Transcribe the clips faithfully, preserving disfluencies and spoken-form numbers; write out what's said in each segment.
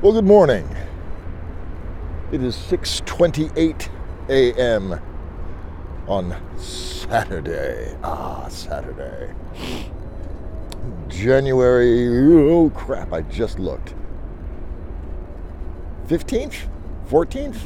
Well, good morning. It is six twenty-eight a.m. on Saturday. Ah, Saturday. January, oh crap, I just looked. fifteenth? fourteenth?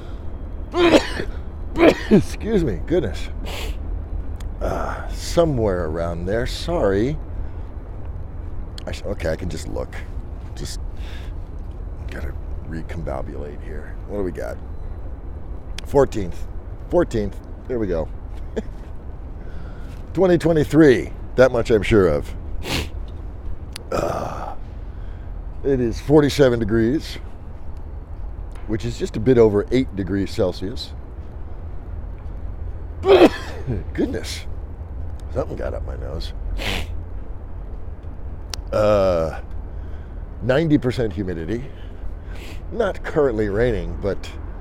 Excuse me, goodness. Uh, somewhere around there, sorry. I sh- okay, I can just look. Just gotta recombobulate here. What do we got? fourteenth. fourteenth. There we go. twenty twenty-three. That much I'm sure of. Uh, it is forty-seven degrees, which is just a bit over eight degrees Celsius. Goodness. Something got up my nose. Uh, ninety percent humidity. Not currently raining, but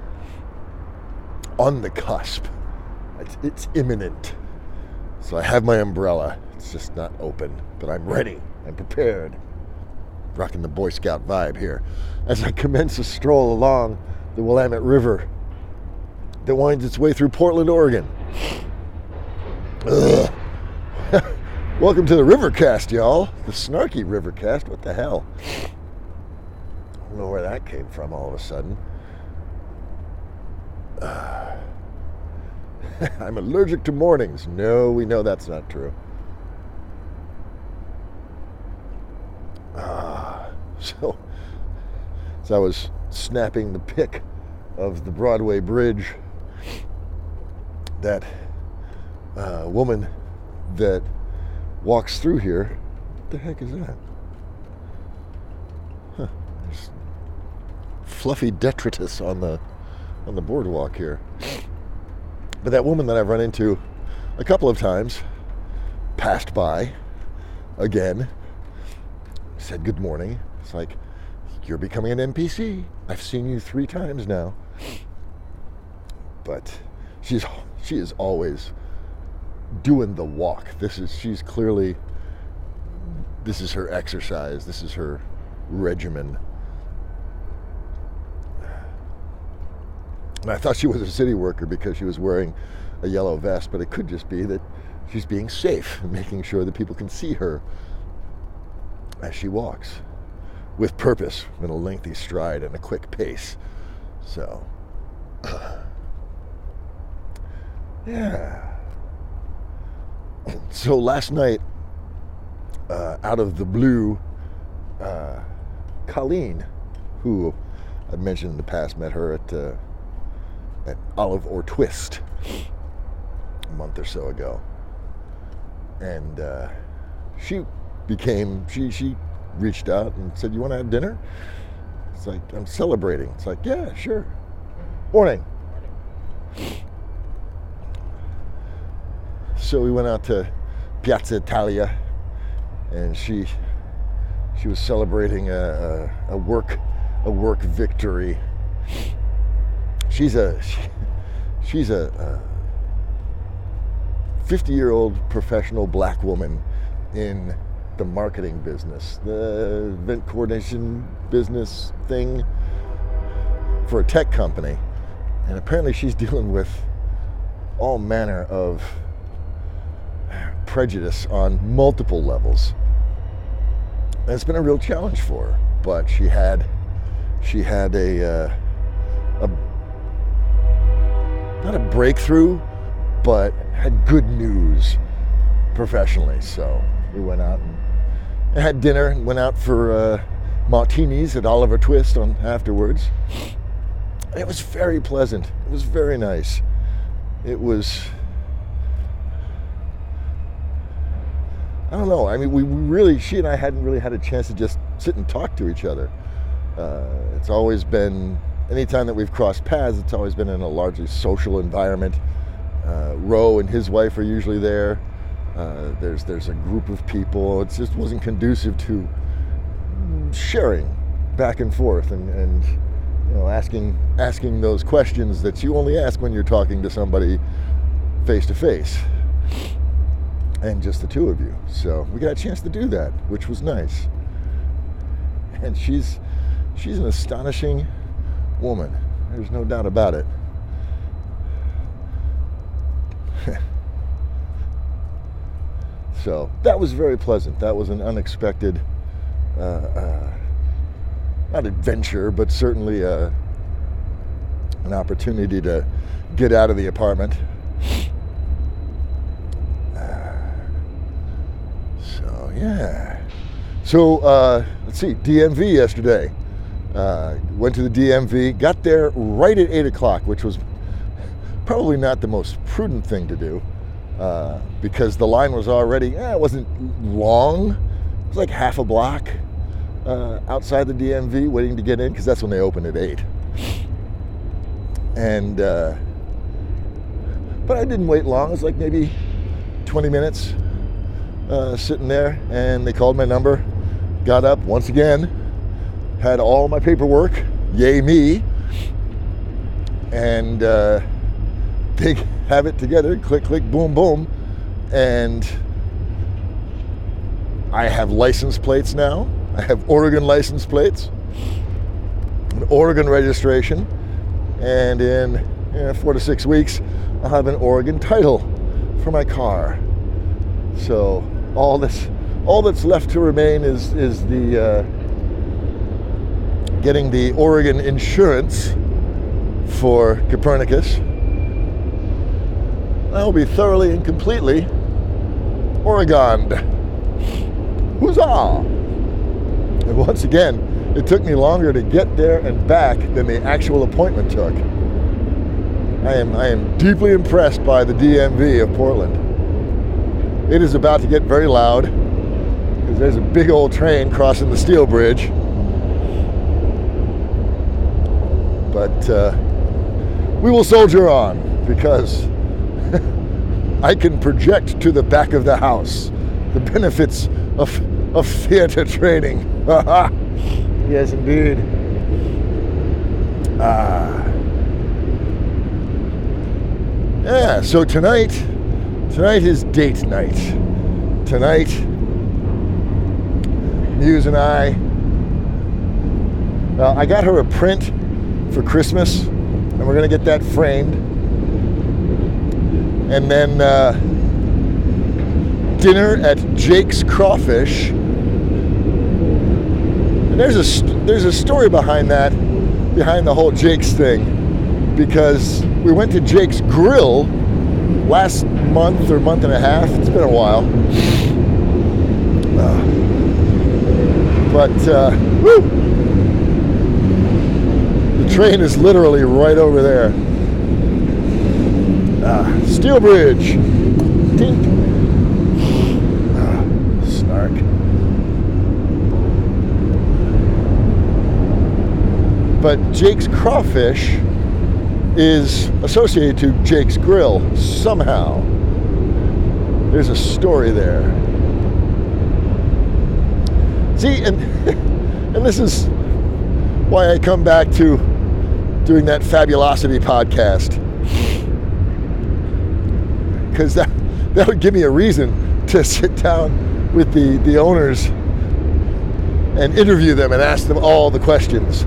on the cusp. It's, it's imminent. So I have my umbrella. It's just not open, but I'm ready. I'm prepared. Rocking the Boy Scout vibe here as I commence a stroll along the Willamette River that winds its way through Portland, Oregon. Ugh. Welcome to the Rivercast, y'all. The snarky Rivercast. What the hell? I don't know where that came from all of a sudden. Uh, I'm allergic to mornings. No, we know that's not true. Uh, so, so I was snapping the pic of the Broadway Bridge. That uh, woman that walks through here. What the heck is that? Huh. There's fluffy detritus on the on the boardwalk here. But that woman that I've run into a couple of times passed by again, said good morning. It's like, you're becoming an N P C. I've seen you three times now. But she's she is always doing the walk. This is she's clearly this is her exercise. This is her regimen. And I thought she was a city worker because she was wearing a yellow vest, but it could just be that she's being safe and making sure that people can see her as she walks with purpose, in a lengthy stride and a quick pace. So, yeah. So last night, uh, out of the blue, uh, Colleen, who I've mentioned in the past, met her at uh, at Olive or Twist a month or so ago, and uh, she became she she reached out and said, "You want to have dinner?" It's like, I'm celebrating. It's like, yeah, sure. Morning. So we went out to Piazza Italia, and she she was celebrating a, a, a work a work victory. She's a she, she's a fifty-year-old professional black woman in the marketing business, the event coordination business thing for a tech company, and apparently she's dealing with all manner of prejudice on multiple levels. And it's been a real challenge for her, but she had she had a uh, a not a breakthrough, but had good news professionally. So we went out and had dinner and went out for uh, martinis at Oliver Twist on afterwards. And it was very pleasant. It was very nice. It was, I don't know. I mean, we really, she and I hadn't really had a chance to just sit and talk to each other. Uh, it's always been, anytime that we've crossed paths, it's always been in a largely social environment. Uh, Ro and his wife are usually there. Uh, there's there's a group of people. It just wasn't conducive to sharing back and forth and, and you know asking asking those questions that you only ask when you're talking to somebody face to face, and just the two of you. So we got a chance to do that, which was nice. And she's she's an astonishing woman. There's no doubt about it. So that was very pleasant. That was an unexpected, uh, uh, not adventure, but certainly uh, an opportunity to get out of the apartment. Uh, so yeah. So uh, let's see, D M V yesterday. Uh, went to the D M V, got there right at eight o'clock, which was probably not the most prudent thing to do. Uh, because the line was already, eh, it wasn't long. It was like half a block uh, outside the D M V waiting to get in, because that's when they open at eight. And, uh, but I didn't wait long. It was like maybe twenty minutes uh, sitting there, and they called my number, got up once again, had all my paperwork, yay me, and uh, they have it together, click, click, boom, boom, and I have license plates now. I have Oregon license plates, an Oregon registration, and in eh, four to six weeks, I'll have an Oregon title for my car. So all this, all that's left to remain is is the uh, getting the Oregon insurance for Copernicus. I will be thoroughly and completely Oregoned. Huzzah! And once again, it took me longer to get there and back than the actual appointment took. I am I am deeply impressed by the D M V of Portland. It is about to get very loud because there's a big old train crossing the steel bridge. But uh, we will soldier on, because I can project to the back of the house the benefits of, of theater training. Yes, indeed. Ah. Yeah, so tonight, tonight is date night. Tonight, Muse and I, well, I got her a print for Christmas, and we're going to get that framed. And then uh, dinner at Jake's Crawfish. And there's a there's a story behind that, behind the whole Jake's thing, because we went to Jake's Grill last month or month and a half. It's been a while. Uh, but uh, woo, the train is literally right over there. Ah, Steel Bridge. Dink. Ah, snark. But Jake's Crawfish is associated to Jake's Grill somehow. There's a story there. See, and and this is why I come back to doing that Fabulosity podcast. Because that, that would give me a reason to sit down with the, the owners and interview them and ask them all the questions.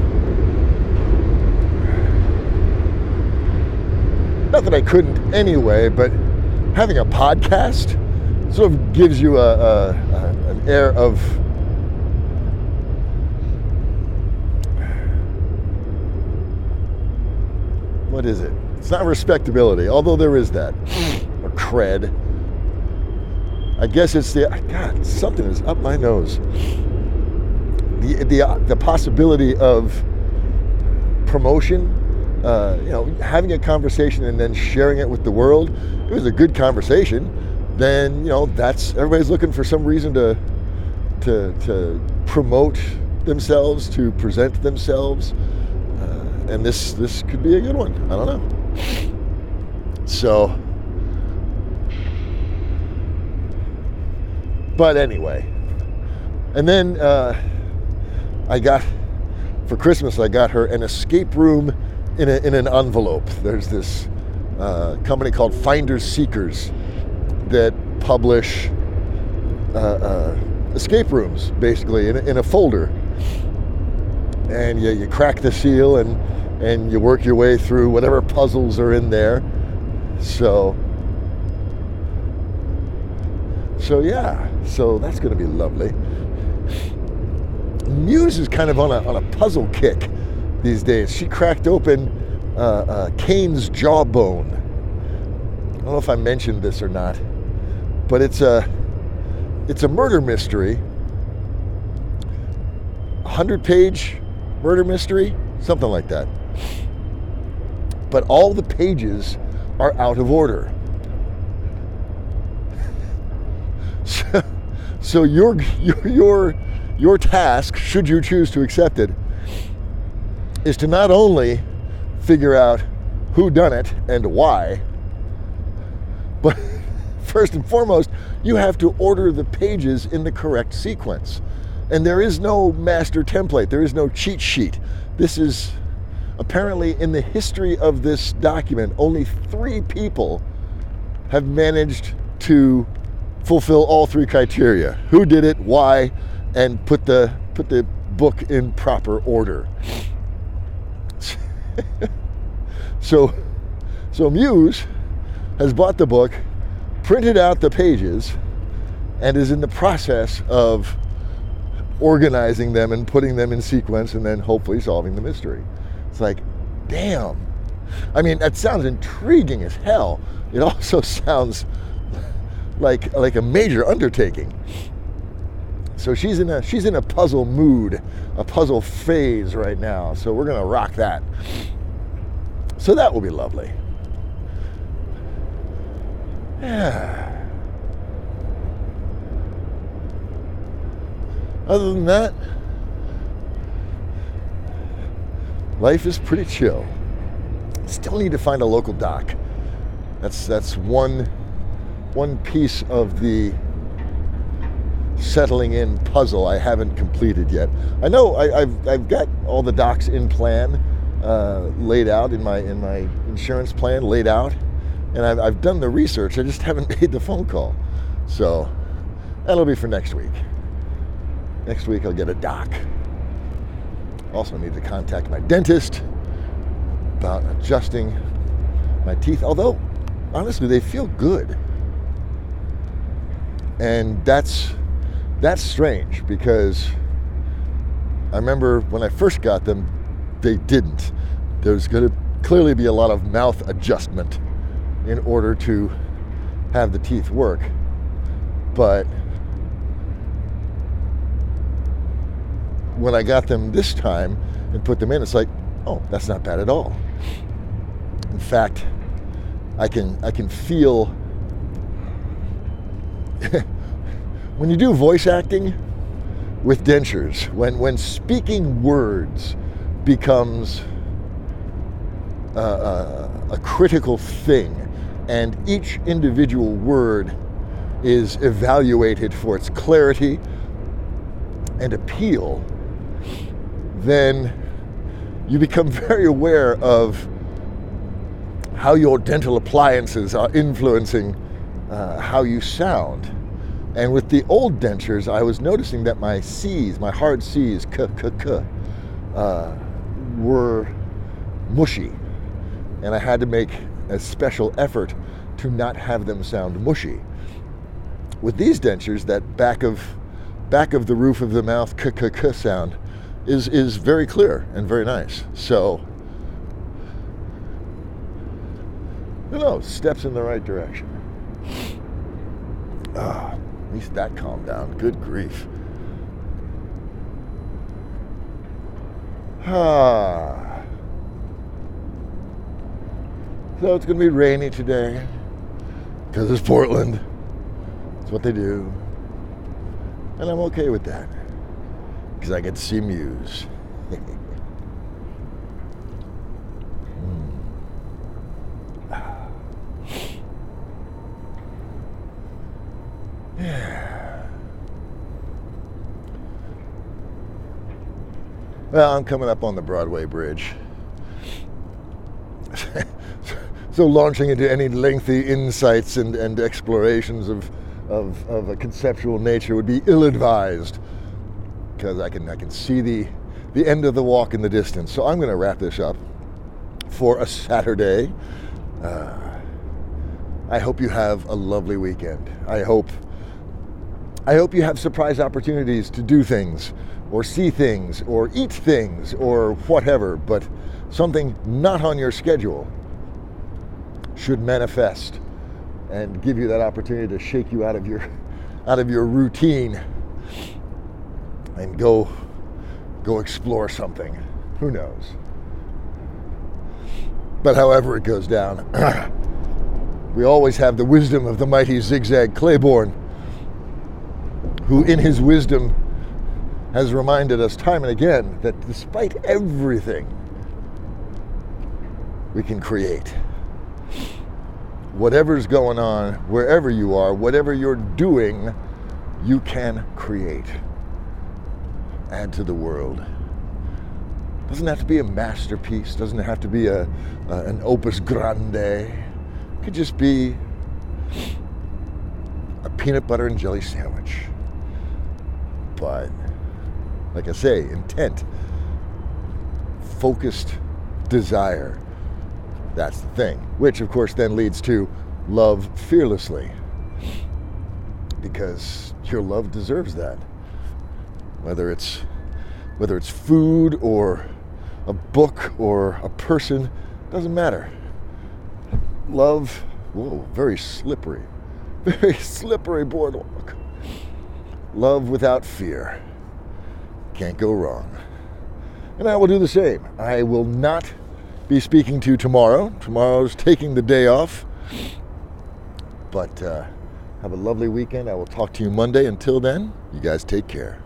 Not that I couldn't anyway, but having a podcast sort of gives you a, a, a an air of what is it? It's not respectability, although there is that. Or cred. I guess it's the, God, something is up my nose. The the the possibility of promotion, uh, you know, having a conversation and then sharing it with the world. If it was a good conversation, then, you know, that's, everybody's looking for some reason to to to promote themselves, to present themselves. Uh, and this this could be a good one. I don't know. So, but anyway, and then uh, I got, for Christmas, I got her an escape room in, a, in an envelope. There's this uh, company called Finders Seekers that publish uh, uh, escape rooms, basically, in a, in a folder. and you, you crack the seal, and and you work your way through whatever puzzles are in there. So, so yeah, so that's going to be lovely. Muse is kind of on a on a puzzle kick these days. She cracked open uh, uh, Cain's jawbone. I don't know if I mentioned this or not, but it's a it's a murder mystery, a hundred-page murder mystery, something like that. But all the pages are out of order. So, so your your your your task, should you choose to accept it, is to not only figure out who done it and why, but first and foremost, you have to order the pages in the correct sequence. And there is no master template. There is no cheat sheet. This is apparently, in the history of this document, only three people have managed to fulfill all three criteria: who did it, why, and put the put the book in proper order. so, so Muse has bought the book, printed out the pages, and is in the process of organizing them and putting them in sequence, and then hopefully solving the mystery. It's like, damn. I mean, that sounds intriguing as hell. It also sounds like like a major undertaking. So she's in a she's in a puzzle mood, a puzzle phase right now. So we're gonna rock that. So that will be lovely. Yeah. Other than that, life is pretty chill. Still need to find a local dock. That's that's one one piece of the settling in puzzle I haven't completed yet. I know I, I've I've got all the docks in plan, uh, laid out in my in my insurance plan laid out, and I've I've done the research. I just haven't made the phone call. So that'll be for next week. Next week I'll get a dock. Also need to contact my dentist about adjusting my teeth, although honestly they feel good. And that's that's strange, because I remember when I first got them, they didn't. There's going to clearly be a lot of mouth adjustment in order to have the teeth work. But when I got them this time and put them in, it's like, oh, that's not bad at all. In fact, I can I can feel when you do voice acting with dentures, when when speaking words becomes a, a, a critical thing, and each individual word is evaluated for its clarity and appeal, then you become very aware of how your dental appliances are influencing uh, how you sound. And with the old dentures, I was noticing that my C's, my hard C's, k, k, k, uh, were mushy. And I had to make a special effort to not have them sound mushy. With these dentures, that back of back of the roof of the mouth k, k, k sound is is very clear and very nice. So, who knows? Steps in the right direction. Ah, at least that calmed down. Good grief. Ah. So it's going to be rainy today, because it's Portland. It's what they do. And I'm okay with that, because I get to see Muse. Yeah. Well, I'm coming up on the Broadway Bridge. So launching into any lengthy insights and, and explorations of, of of a conceptual nature would be ill-advised, because I can I can see the the end of the walk in the distance. So I'm going to wrap this up for a Saturday. Uh, I hope you have a lovely weekend. I hope I hope you have surprise opportunities to do things or see things or eat things or whatever, but something not on your schedule should manifest and give you that opportunity to shake you out of your out of your routine and go go explore something. Who knows? But however it goes down, we always have the wisdom of the mighty Zigzag Claiborne, who in his wisdom has reminded us time and again that despite everything, we can create. Whatever's going on, wherever you are, whatever you're doing, you can create. Add to the world. Doesn't have to be a masterpiece, doesn't have to be a, a an opus grande. It could just be a peanut butter and jelly sandwich. But, like I say, intent, focused desire, that's the thing. Which, of course, then leads to love fearlessly. Because your love deserves that. Whether it's whether it's food or a book or a person, doesn't matter. Love, whoa, very slippery. Very slippery boardwalk. Love without fear. Can't go wrong. And I will do the same. I will not be speaking to you tomorrow. Tomorrow's taking the day off. But uh, have a lovely weekend. I will talk to you Monday. Until then, you guys take care.